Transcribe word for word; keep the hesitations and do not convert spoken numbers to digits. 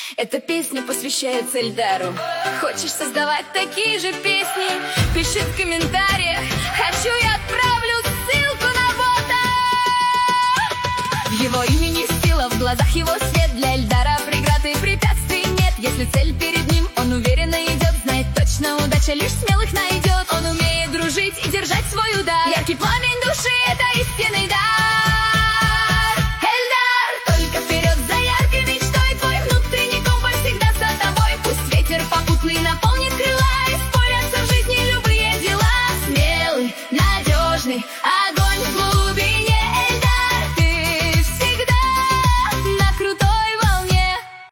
Эта песня посвящается Эльдару. Хочешь создавать такие же песни? Пиши в комментариях. Хочу, я отправлю ссылку на бота. В его имени сила, в глазах его свет. Для Эльдара преград и препятствий нет. Если цель перед ним, он уверенно идет. Знает точно, удача лишь смелых найдет. Он умеет дружить и держать свой удар. Яркий пламя